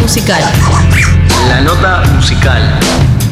musical. La nota musical.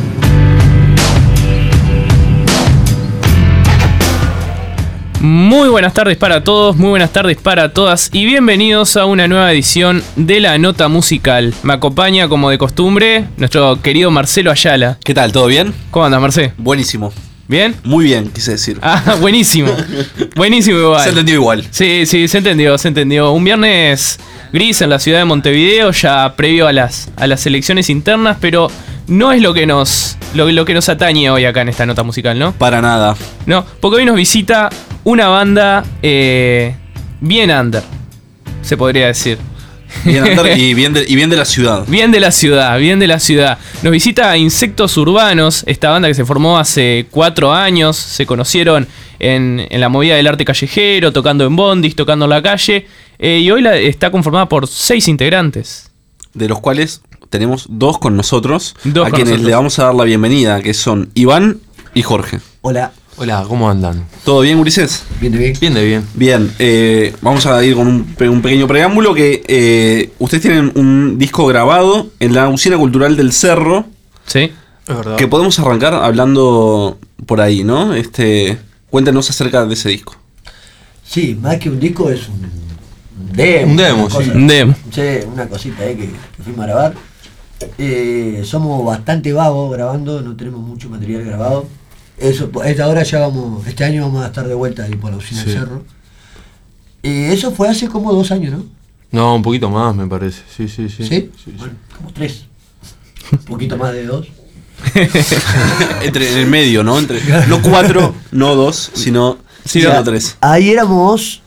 Muy buenas tardes para todos, muy buenas tardes para todas y bienvenidos a una nueva edición de La Nota Musical. Me acompaña, como de costumbre, nuestro querido Marcelo Ayala. ¿Qué tal? ¿Todo bien? ¿Cómo andas, Marcelo? Buenísimo. ¿Bien? Muy bien, quise decir. Ah, buenísimo. Buenísimo igual. Se entendió igual. Sí, se entendió. Un viernes gris en la ciudad de Montevideo, ya previo a las elecciones internas, pero no es lo que nos atañe hoy acá en esta nota musical, ¿no? Para nada. No, porque hoy nos visita una banda bien under, se podría decir. Bien under y bien de la ciudad. Bien de la ciudad. Nos visita Insectos Urbanos, esta banda que se formó hace 4 años. Se conocieron en la movida del arte callejero, tocando en bondis, tocando en la calle. Y hoy está conformada por 6 integrantes. De los cuales tenemos 2 con nosotros. Dos a con quienes nosotros. le vamos a dar la bienvenida, que son Iván y Jorge. Hola. Hola, ¿cómo andan? ¿Todo bien, Ulises? Bien. Bien. Bien, vamos a ir con un pequeño preámbulo que ustedes tienen un disco grabado en la Usina Cultural del Cerro. ¿Sí? Es verdad. Que podemos arrancar hablando por ahí, ¿no? Cuéntanos acerca de ese disco. Sí, más que un disco es un demo. Un demo, una cosa. Un demo. Sí, una cosita que fuimos a grabar. Somos bastante vagos grabando, no tenemos mucho material grabado. Eso, ahora este año vamos a estar de vuelta ahí por la Usina del Cerro. Eso fue hace como 2 años, ¿no? No, un poquito más me parece. Sí. ¿Sí? Bueno, como 3. Un poquito más de 2. En el medio, ¿no? No 4, no 2, sino 3. Ahí éramos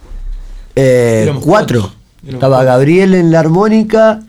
4. Estaba Gabriel en la armónica,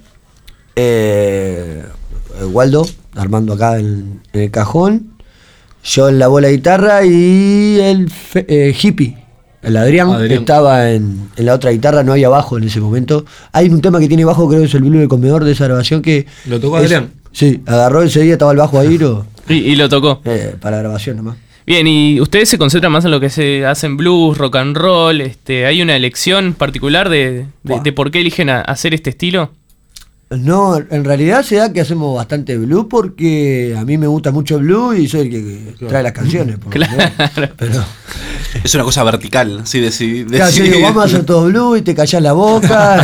Waldo armando acá en el cajón, yo en la bola de guitarra y el hippie, el Adrián. Estaba en la otra guitarra, no había bajo en ese momento. Hay un tema que tiene bajo, creo que es el Blue del Comedor de esa grabación que... ¿Lo tocó Adrián? Sí, agarró ese día, estaba el bajo ahí Y lo tocó. para la grabación nomás. Bien, y ustedes se concentran más en lo que se hace en blues, rock and roll. ¿Hay una elección particular de por qué eligen hacer este estilo? No, en realidad se da que hacemos bastante blues porque a mí me gusta mucho el blues y soy el que trae las canciones. Pero Es una cosa vertical, sí, claro, yo digo, vamos a hacer todo blues y te callás la boca.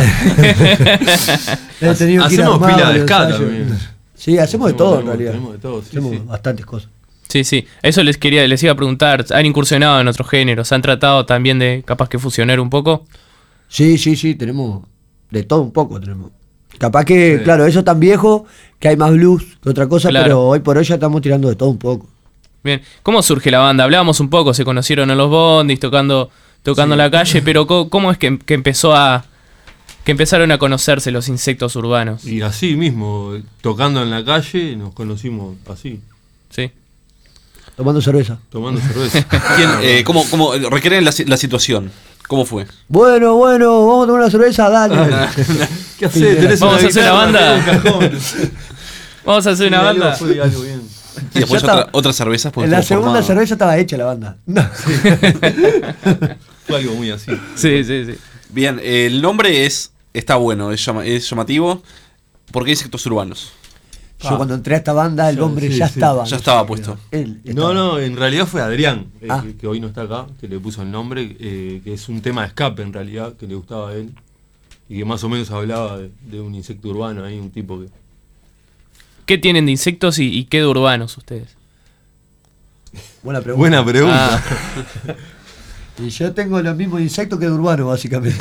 He tenido que ir Hacemos armado pila de los ska ensayos. también. Sí, hacemos de todo en realidad. Tenemos de todo, sí. Hacemos bastantes cosas. Sí. Eso les iba a preguntar. ¿Han incursionado en otros géneros? ¿Han tratado también de capaz que fusionar un poco? Sí, tenemos de todo un poco. Capaz que, claro, eso tan viejo que hay más blues que otra cosa, Claro. pero hoy por hoy ya estamos tirando de todo un poco. Bien. ¿Cómo surge la banda? Hablábamos un poco, se conocieron en los bondis, tocando en la calle, pero ¿cómo es que empezaron a conocerse los Insectos Urbanos? Y así mismo, tocando en la calle, nos conocimos así, Sí. Tomando cerveza. tomando cerveza. ¿Cómo requieren la situación? ¿Cómo fue? Bueno, vamos a tomar una cerveza, dale. ¿Qué hacés? ¿Tenés Vamos a hacer guitarra? una banda. ¿Tenés un cajón? Vamos a hacer una banda. Fue algo bien. Y después Ya está. otras cervezas. porque En la estuvo segunda formado. cerveza estaba hecha la banda. No. Fue algo muy así. Sí. Bien, el nombre está bueno, es llamativo. ¿Por qué Insectos Urbanos? Yo cuando entré a esta banda, el Sí, hombre sí, ya sí. estaba. Ya estaba puesto. Él estaba. No, en realidad fue Adrián, Ah. que hoy no está acá, que le puso el nombre, que es un tema de escape en realidad, que le gustaba a él. Y que más o menos hablaba de un insecto urbano ahí, un tipo que... ¿Qué tienen de insectos y qué de urbanos ustedes? Buena pregunta. Buena pregunta. Ah, Y yo tengo los mismos insectos que de urbano, básicamente.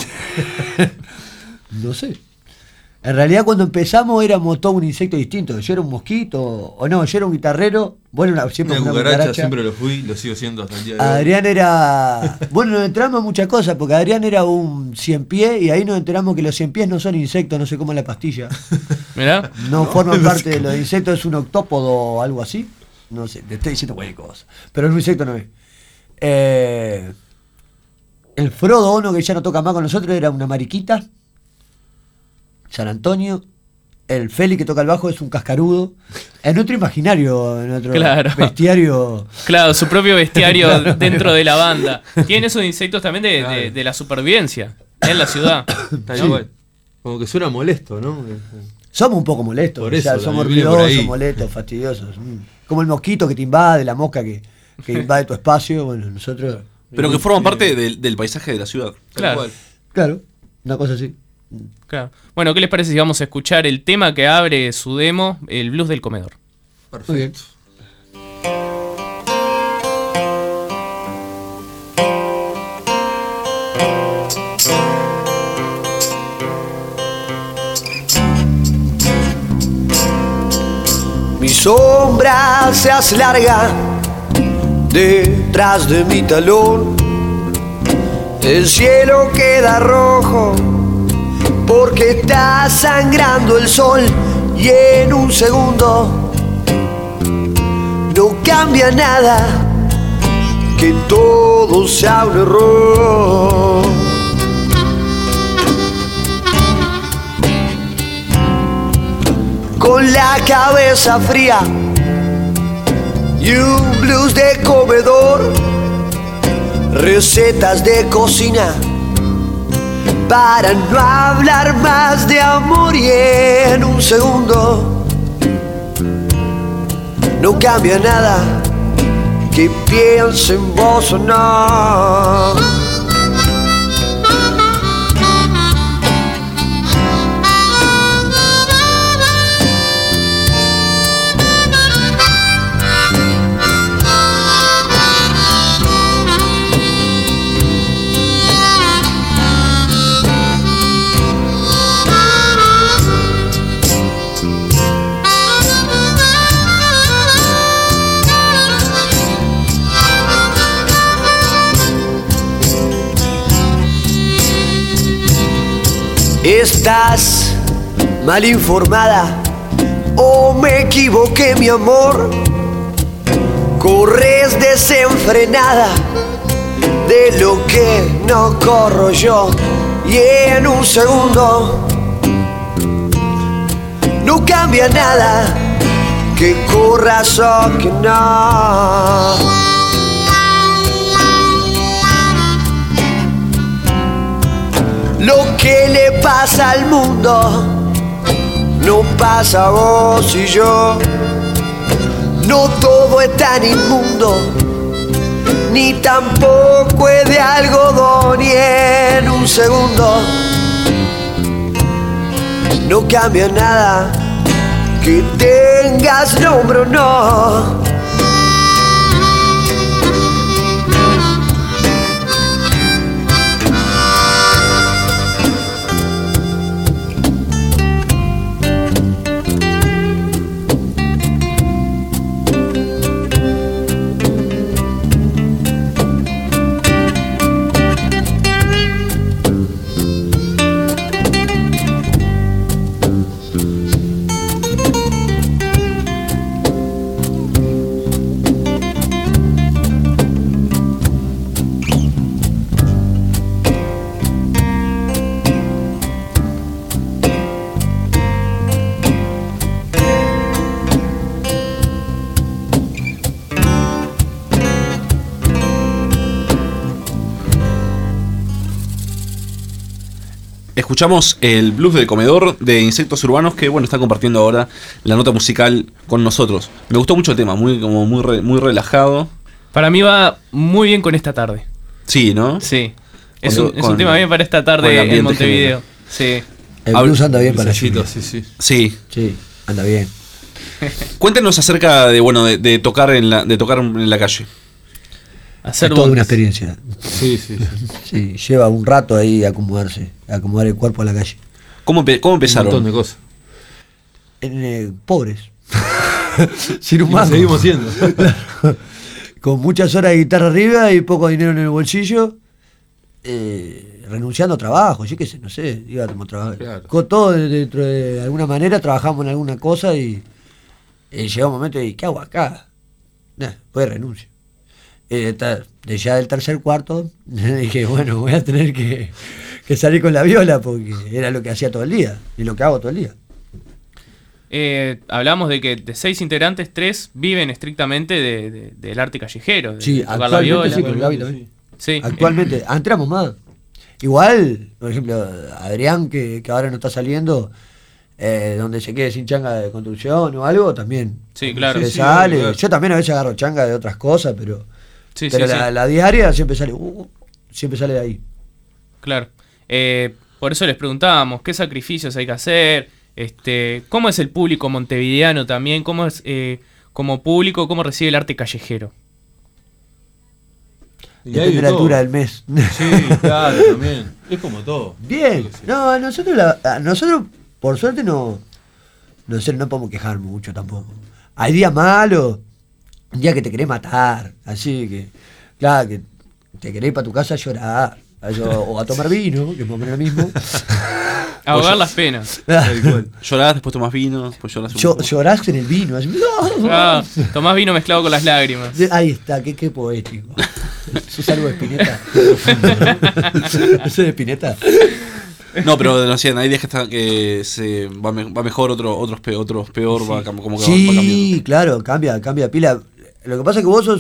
No sé. En realidad cuando empezamos éramos todo un insecto distinto. Yo era un mosquito, o no, yo era un guitarrero. Bueno, siempre Una una cucaracha, siempre lo fui, lo sigo siendo hasta el día de hoy. Adrián era... Bueno, nos enteramos muchas cosas, porque Adrián era un 100 pies y ahí nos enteramos que los 100 pies no son insectos, no sé cómo es la pastilla. mirá. No forman parte de los insectos, es un octópodo o algo así. No sé, te estoy diciendo cualquier cosa. Pero un insecto no es. El Frodo, uno que ya no toca más con nosotros, era una mariquita. San Antonio. El Feli que toca el bajo es un cascarudo. Es nuestro imaginario, nuestro Claro. bestiario. Claro, su propio bestiario dentro de la banda. Tienen esos insectos también de la supervivencia en la ciudad. Tal cual. Como que suena molesto, ¿no? Somos un poco molestos, Por o sea, eso, somos también viene por ruidosos, ahí. molestos, fastidiosos. Como el mosquito que te invade, la mosca que invade tu espacio. Bueno, nosotros. Pero que forman parte del paisaje de la ciudad. Claro. Claro, una cosa así. Claro. Bueno, ¿qué les parece si vamos a escuchar el tema que abre su demo, el blues del comedor? Muy bien. Mi sombra se hace larga detrás de mi talón. El cielo queda rojo porque está sangrando el sol y en un segundo no cambia nada, que todo sea un error. Con la cabeza fría y un blues de comedor, recetas de cocina para no hablar más de amor, y en un segundo no cambia nada, que piense en vos o no. Estás mal informada o me equivoqué, mi amor. Corres desenfrenada de lo que no corro yo, y en un segundo no cambia nada, que corras o que no. Lo que le pasa al mundo no pasa a vos y yo. No todo es tan inmundo, ni tampoco es de algodón, y en un segundo no cambia nada, que tengas nombre o no. Escuchamos el blues del comedor de Insectos Urbanos, que bueno, está compartiendo ahora la nota musical con nosotros. Me gustó mucho el tema, muy relajado. Para mí va muy bien con esta tarde. Sí, ¿no? Sí. Es un tema bien para esta tarde en Montevideo. Sí. El blues anda bien para Sayito, lluvia. Sí. Sí, anda bien. Cuéntenos acerca de tocar en la calle. Hacer Es toda bondis. una experiencia. Sí. Sí, lleva un rato ahí acomodar el cuerpo a la calle. ¿Cómo Un empezaron? montón de cosas. Pobres. Sin Y un lo mango. seguimos siendo. Con muchas horas de guitarra arriba y poco dinero en el bolsillo. Renunciando a trabajo, yo qué sé, no sé, iba a tomar trabajo. Claro. Con todo, dentro de alguna manera, trabajamos en alguna cosa y llegó un momento y ¿qué hago acá? Pues renuncio. De ya del tercer cuarto, dije, bueno, voy a tener que salir con la viola porque era lo que hacía todo el día y lo que hago todo el día. Hablamos de que de 6 integrantes, 3 viven estrictamente del arte callejero, de Sí, tocar la viola. actualmente sí, con Gaby también. Sí. Actualmente, antes éramos más. Igual, por ejemplo, Adrián, que ahora no está saliendo, donde se quede sin changa de construcción o algo, también. Sí, claro. Se Sí, sale. claro. Yo también a veces agarro changa de otras cosas, pero Sí, pero sí, sí. la diaria siempre sale de ahí. Claro. Por eso les preguntábamos qué sacrificios hay que hacer, cómo es el público montevideano también, cómo es como público, cómo recibe el arte callejero. Y hay Depende de de la todo. altura del mes. Sí, claro, también. Es como todo. Bien. Yo qué sé. No, a nosotros por suerte no podemos quejar mucho tampoco. Hay días malos, un día que te querés matar, así que, claro, que te querés ir para tu casa a llorar, o a tomar vino, que es más o menos lo mismo. Ahogar las penas. Tal cual. Llorás, después tomás vino, después llorás un poco. Llorás en el vino, así, Ah, tomás vino mezclado con las lágrimas. ahí está, qué poético. Eso es algo de Spinetta. Eso es de Spinetta. No, pero no sé, hay días que se va mejor, otros peor, va como que va cambiando. Sí, claro, cambia pila. Lo que pasa es que vos sos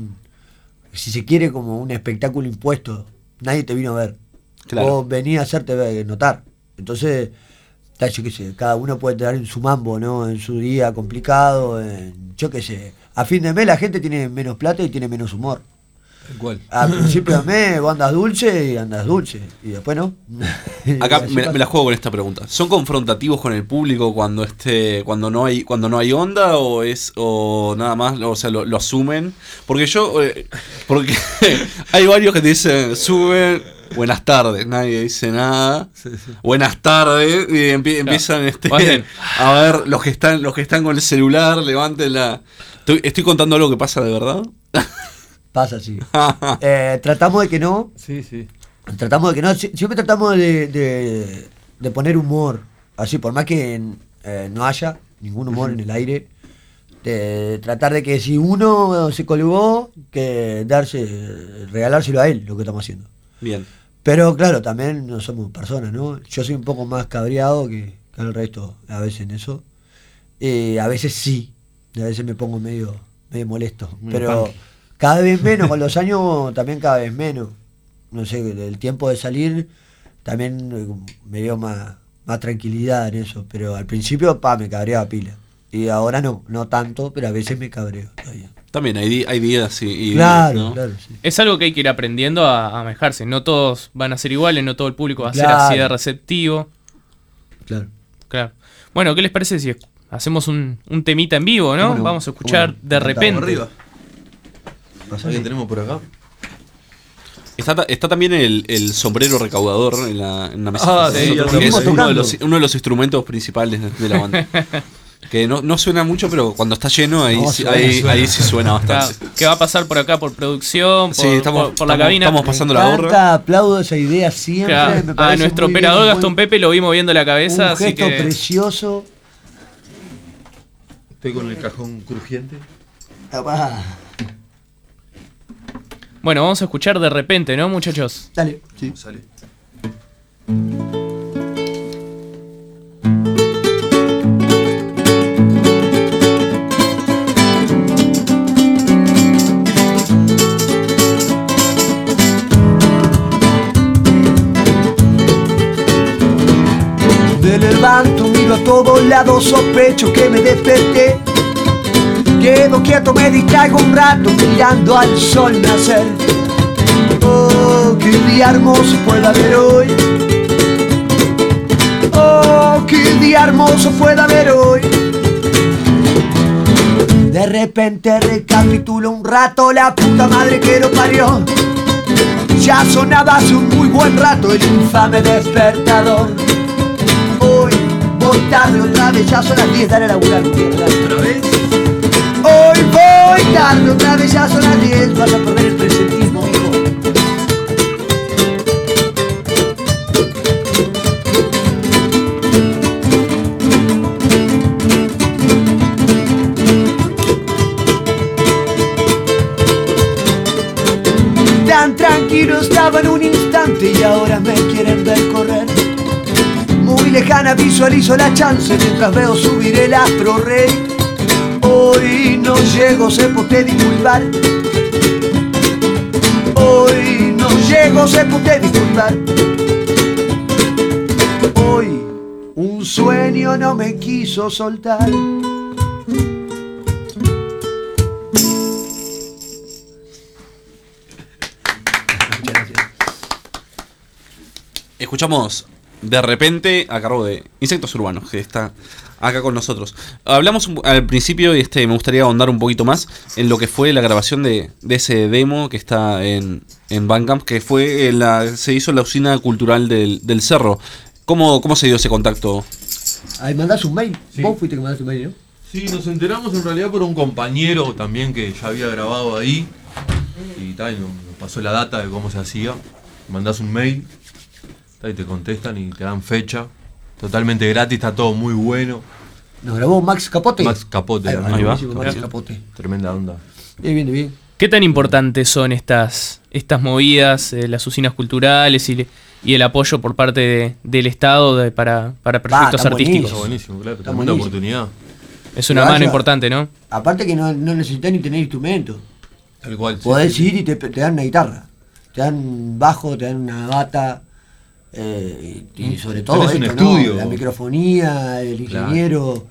si se quiere, como un espectáculo impuesto. Nadie te vino a ver. Claro. Vos venís a hacerte notar. Entonces, yo qué sé, cada uno puede tener en su mambo, ¿no? En su día complicado, yo qué sé. A fin de mes la gente tiene menos plata y tiene menos humor. Tal cual. A principio de mes vos andas dulce y andas dulce. Y después no. Acá Así me pasa. la juego con esta pregunta. ¿Son confrontativos con el público cuando no hay onda o nada más, o sea, lo asumen? Porque porque hay varios que te dicen, suben, buenas tardes, nadie dice nada. Sí. Buenas tardes y empiezan Pasen. a ver los que están con el celular, levanten la. Estoy contando algo que pasa de verdad. Pasa así. Tratamos de que no. Sí. Tratamos de que no. Siempre tratamos de poner humor. Así, por más que no haya ningún humor en el aire. De tratar de que si uno se colgó, que regalárselo a él, lo que estamos haciendo. Bien. Pero claro, también no somos personas, ¿no? Yo soy un poco más cabreado que el resto, a veces en eso. A veces sí, a veces me pongo medio molesto. Pero cada vez menos, con los años también cada vez menos. No sé, el tiempo de salir también me dio más tranquilidad en eso. Pero al principio, me cabreaba pila. Y ahora no tanto, pero a veces me cabreo todavía. También hay días y Claro, días, ¿no? claro, sí. Es algo que hay que ir aprendiendo a manejarse. No todos van a ser iguales, no todo el público va a ser Claro. así de receptivo. Claro. Claro. Bueno, ¿qué les parece si hacemos un temita en vivo, no? Bueno, Vamos a escuchar bueno, De Repente. Arriba. ¿Alguien tenemos por acá? Está también el sombrero recaudador en la mesa. Ah, sí, ya que es estamos uno de los instrumentos principales de la banda. Que no suena mucho, pero cuando está lleno ahí, No, sí, suena, ahí sí suena bastante. Claro, que va a pasar por acá por producción, Sí, por la cabina. estamos pasando la Me gorra. encanta, aplaudo esa idea siempre. Claro, me a parece nuestro muy operador bien, Gastón Pepe lo vi moviendo la cabeza, un así gesto que precioso. Estoy con el cajón crujiente. Papá. bueno, vamos a escuchar De Repente, ¿no, muchachos? Dale. Sí. Sale. Me levanto, miro a todos lados, sospecho que me desperté. Quedo quieto, me distraigo un rato mirando al sol nacer. Oh, qué día hermoso puede haber hoy. Oh, qué día hermoso puede haber hoy. De repente recapitulo un rato, la puta madre que lo parió. Ya sonaba hace un muy buen rato el infame despertador. Hoy voy tarde otra vez, ya son las 10, dale a laburar, mierda. ¿Otra vez? Hoy voy tarde otra vez, ya son las 10, vas a perder el presentismo, hijo. Tan tranquilo estaba en un instante y ahora me quieren ver correr. Muy lejana visualizo la chance mientras veo subir el astro rey. Hoy no llego, se puede disculpar. Hoy no llego, se puede disculpar. Hoy un sueño niño no me quiso soltar. Escuchamos De Repente a cargo de Insectos Urbanos, que está acá con nosotros. Hablamos al principio y me gustaría ahondar un poquito más en lo que fue la grabación de ese demo que está en Bandcamp, que fue se hizo en la usina cultural del Cerro. ¿Cómo se dio ese contacto? Ahí mandás un mail. Sí. Vos fuiste que mandaste un mail, ¿no? Sí, nos enteramos en realidad por un compañero también que ya había grabado ahí. Y tal, nos pasó la data de cómo se hacía. Mandás un mail, y te contestan y te dan fecha. Totalmente gratis, está todo muy bueno. Nos grabó Max Capote. Max Capote, Ahí ahí va. buenísimo, Max Capote. Tremenda onda. Bien. ¿Qué tan importantes son estas movidas, las usinas culturales y el apoyo por parte del Estado para proyectos está artísticos? Está buenísimo, claro. Está Tremenda buenísimo. oportunidad. Es una Vaya. mano importante, ¿no? Aparte que no necesitas ni tener instrumentos. Tal cual. sí, Podés sí. ir y te dan una guitarra. Te dan bajo, te dan una bata. Y sobre todo Tenés un esto, estudio. ¿no? La microfonía, el ingeniero.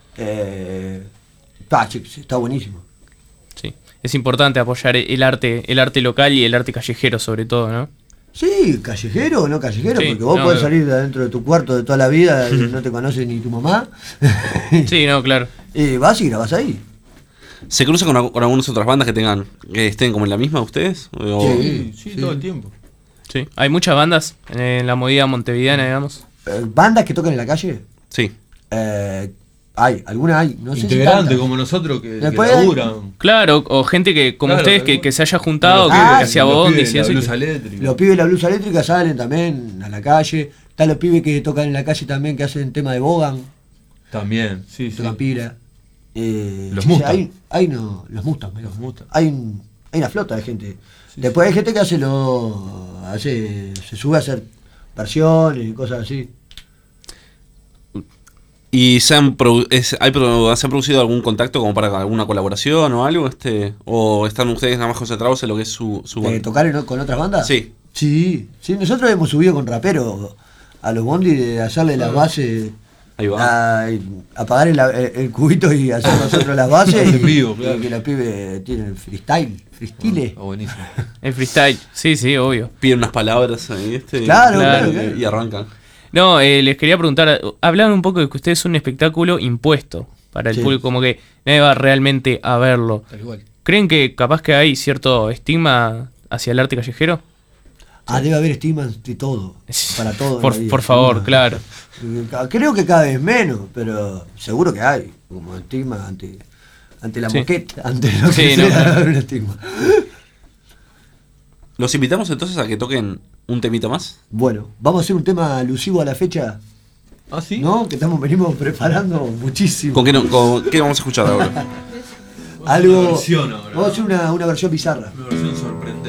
Está buenísimo. Sí. Es importante apoyar el arte local y el arte callejero sobre todo, ¿no? Sí, callejero o no callejero, Sí, porque vos no, podés no. salir de adentro de tu cuarto de toda la vida y no te conoce ni tu mamá. Sí, no, claro. Y vas y grabás ahí. ¿Se cruza con algunas otras bandas que estén como en la misma ustedes? Sí, todo el tiempo. Sí. Hay muchas bandas en la movida montevideana, digamos. Bandas que tocan en la calle, Sí. alguna hay, no sé si Integrantes tantas. como nosotros que Después hay- laburan. Claro, o gente que, como Claro, ustedes, claro. que se haya juntado, que Ah, hacía sí, bondis y eso. Blusa eléctrica. Los pibes de la blusa eléctrica salen también a la calle. Están los pibes que tocan en la calle también, que hacen tema de Bogan, También, sí. tocan pira. Los sí, Mustang. los Mustang, mirá. Los Mustang. Hay una flota de gente. Después hay gente que se sube a hacer versiones y cosas así. ¿Y se han producido algún contacto como para alguna colaboración o algo? ¿O están ustedes nada más concentrados en lo que es su ¿De banda? tocar con otras bandas? Sí. Sí, nosotros hemos subido con raperos a los bondis de hacerle las bases, Ahí va. a apagar el cubito y hacer nosotros las bases En vivo, y claro. que los pibes tienen freestyle. Está buenísimo. El freestyle, sí, obvio. Piden unas palabras ahí, Claro, claro. y arrancan. No, les quería preguntar, hablaban un poco de que ustedes son un espectáculo impuesto para el Sí. público, como que nadie va realmente a verlo. Tal cual. ¿Creen que capaz que hay cierto estigma hacia el arte callejero? Debe haber estigma de todo, para todo. en la vida. Por favor, Estigma. claro. Creo que cada vez menos, pero seguro que hay, como estigma ante la Sí. moqueta, ante lo que Sí, sea, no, claro. debe haber estigma. Los invitamos entonces a que toquen un temita más. Bueno, vamos a hacer un tema alusivo a la fecha, ¿Ah, sí? ¿no? Que venimos preparando muchísimo. ¿Con qué vamos a escuchar ahora? Algo. Una versión ahora. Vamos a hacer una versión bizarra. Una versión sorprendente.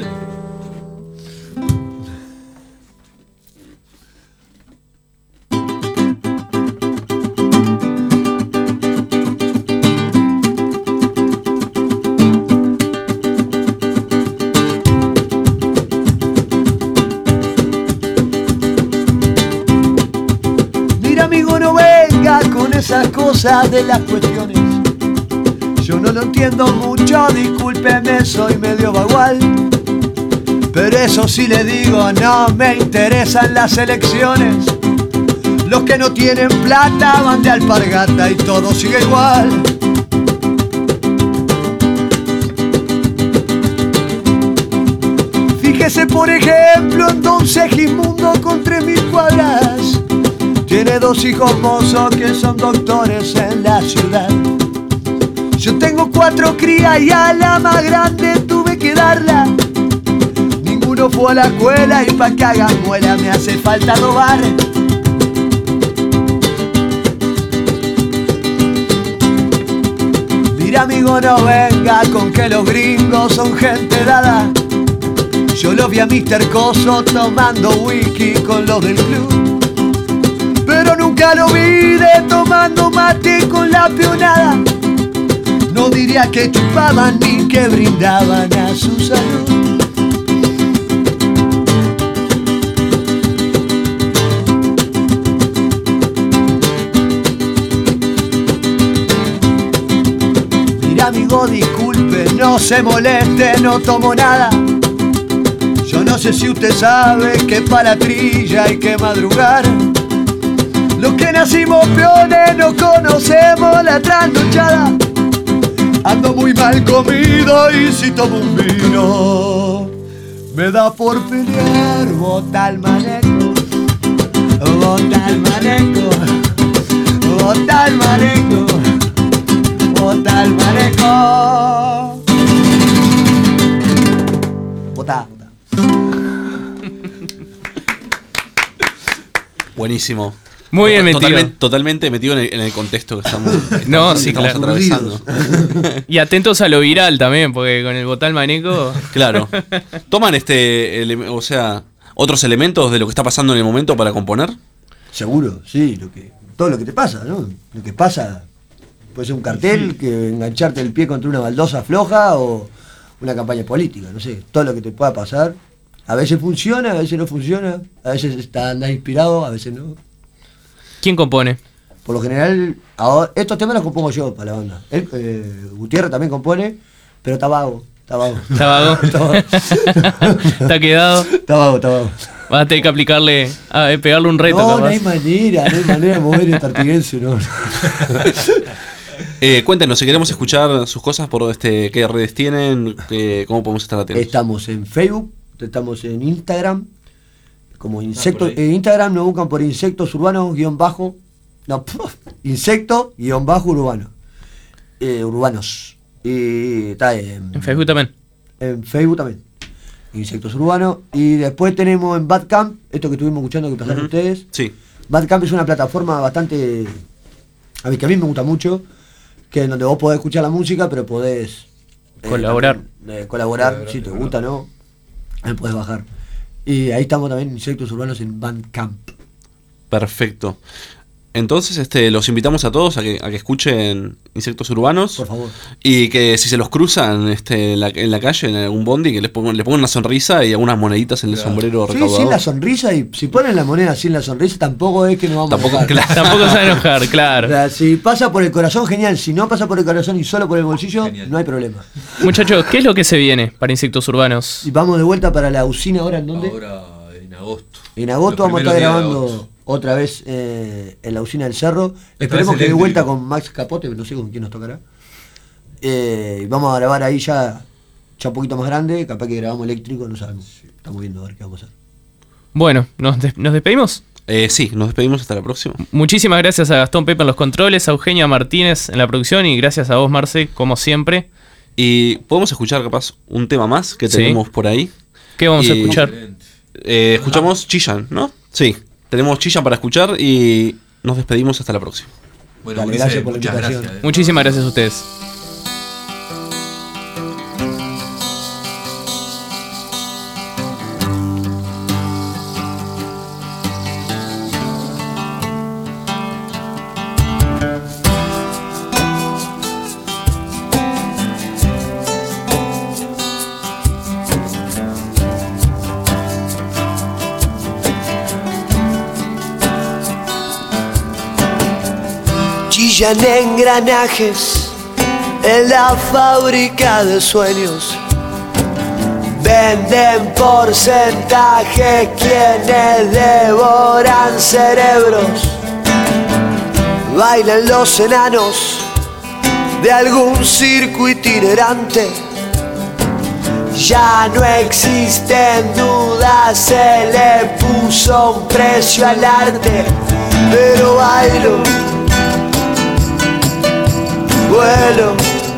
Mira, amigo, no venga con esas cosas de las cuestiones. Yo no lo entiendo mucho, discúlpeme, soy medio vagual. Pero eso sí le digo, no me interesan las elecciones. Los que no tienen plata van de alpargata y todo sigue igual. Fíjese por ejemplo en Don Segismundo con 3000 cuadras. Tiene 2 hijos mozos que son doctores en la ciudad. Yo tengo 4 crías y a la más grande tuve que darla. Ninguno fue a la escuela y pa' que hagan muela me hace falta robar. Mira, amigo, no venga con que los gringos son gente dada. Yo lo vi a Mr. Coso tomando whisky con los del club, pero nunca lo vi de tomando mate con la peonada. No diría que chupaban ni que brindaban a su salud. digo disculpe, no se moleste, no tomo nada. Yo no sé si usted sabe que para la trilla hay que madrugar. Los que nacimos peones no conocemos la trasnochada. Ando muy mal comido y si tomo un vino me da por pelear. Bota el maneco, bota el maneco, bota el maneco, bota el maneco. Bota. Buenísimo. Muy bien metido. Totalmente metido en el contexto que estamos, No, sí, estamos claro. atravesando. Y atentos a lo viral también, porque con el botal maneco. Claro. Toman o sea, otros elementos de lo que está pasando en el momento para componer. Seguro, sí, todo lo que te pasa, ¿no? Lo que pasa puede ser un cartel, que engancharte el pie contra una baldosa floja o una campaña política, no sé, todo lo que te pueda pasar. A veces funciona, a veces no funciona, a veces andás inspirado, a veces no. ¿Quién compone? Por lo general, ahora, estos temas los compongo yo para la banda. Gutiérrez también compone, pero está vago. ¿Está vago? Está vago. ¿Está quedado? Está vago. Vas a tener que aplicarle, pegarle un reto. No, capaz. no hay manera de mover el tartiguense, no. Cuéntenos, si queremos escuchar sus cosas, por qué redes tienen, cómo podemos estar atentos. Estamos en Facebook, estamos en Instagram, como insectos. En Instagram nos buscan por insectos urbanos insecto-urbano. Urbanos. Y está En Facebook también. En Facebook también. Insectos urbanos. Y después tenemos en Badcamp, esto que estuvimos escuchando que pasaron ustedes. Sí. Badcamp es una plataforma bastante. Que a mí me gusta mucho. Que en donde vos podés escuchar la música, pero podés. Colaborar. Colaborar, si te gusta, ¿no? Ahí podés bajar. Y ahí estamos también, Insectos Urbanos en Bandcamp. Perfecto. Entonces, los invitamos a todos a que escuchen Insectos Urbanos. Por favor. Y que si se los cruzan en la calle, en algún bondi, que les pongan una sonrisa y algunas moneditas en el sombrero recaudador. Sí, sin la sonrisa, y si ponen la moneda sin la sonrisa, tampoco es que nos vamos a enojar. Claro. Tampoco se va a enojar, claro. O sea, si pasa por el corazón, genial. Si no pasa por el corazón y solo por el bolsillo, Genial. no hay problema. Muchachos, ¿qué es lo que se viene para Insectos Urbanos? Y vamos de vuelta para la usina ahora, ¿en dónde? Ahora en agosto. En agosto Los vamos a estar primeros días de grabando agosto. otra vez en la usina del Cerro. Esta Esperemos vez que de eléctrico. vuelta con Max Capote, no sé con quién nos tocará. Y vamos a grabar ahí ya un poquito más grande, capaz que grabamos eléctrico, no sabemos. Estamos viendo a ver qué vamos a hacer. Bueno, ¿nos despedimos? Sí, nos despedimos hasta la próxima. Muchísimas gracias a Gastón Pepe en los controles, a Eugenia Martínez en la producción y gracias a vos, Marce, como siempre. Y podemos escuchar capaz un tema más que Sí. tenemos por ahí. ¿Qué vamos a Y- escuchar? Excelente. Escuchamos Chillan, ¿no? Sí, tenemos Chillan para escuchar y nos despedimos hasta la próxima. Bueno, Dale, Ulises, gracias por la muchas invitación. gracias. Muchísimas gracias a ustedes. Chillan engranajes en la fábrica de sueños. Venden porcentaje quienes devoran cerebros. Bailan los enanos de algún circo itinerante. Ya no existen dudas, se le puso un precio al arte. Pero bailo, vuelo,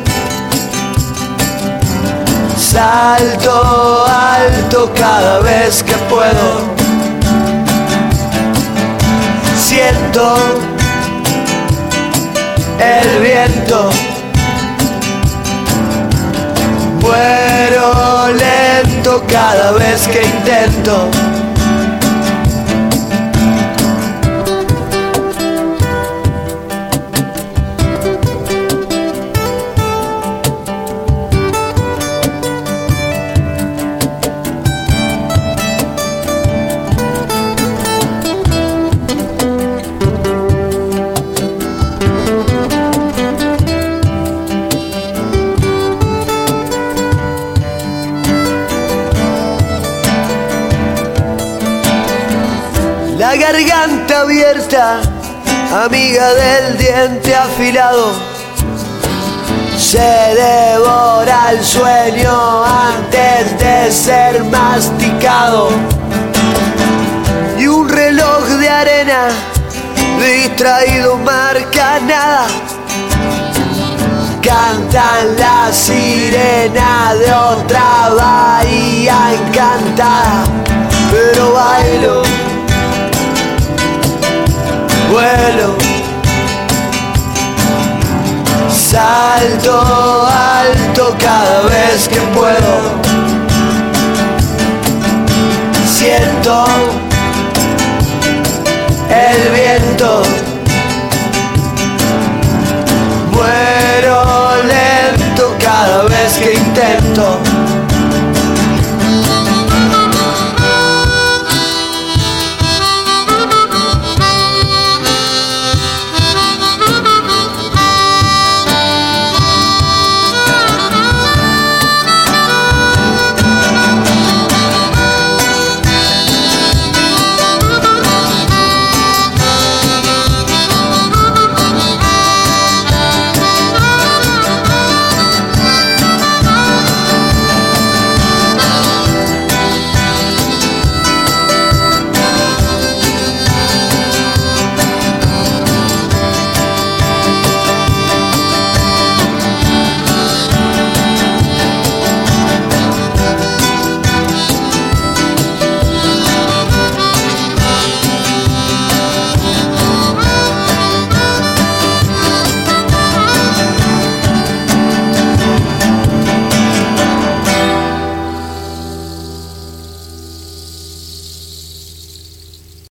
salto alto cada vez que puedo. Siento el viento, muero lento cada vez que intento. la garganta abierta, amiga del diente afilado. Se devora el sueño antes de ser masticado. Y un reloj de arena distraído marca nada. Cantan la sirena de otra bahía encantada. Pero bailo, vuelo, salto alto cada vez que puedo. Siento el viento, muero lento cada vez que intento.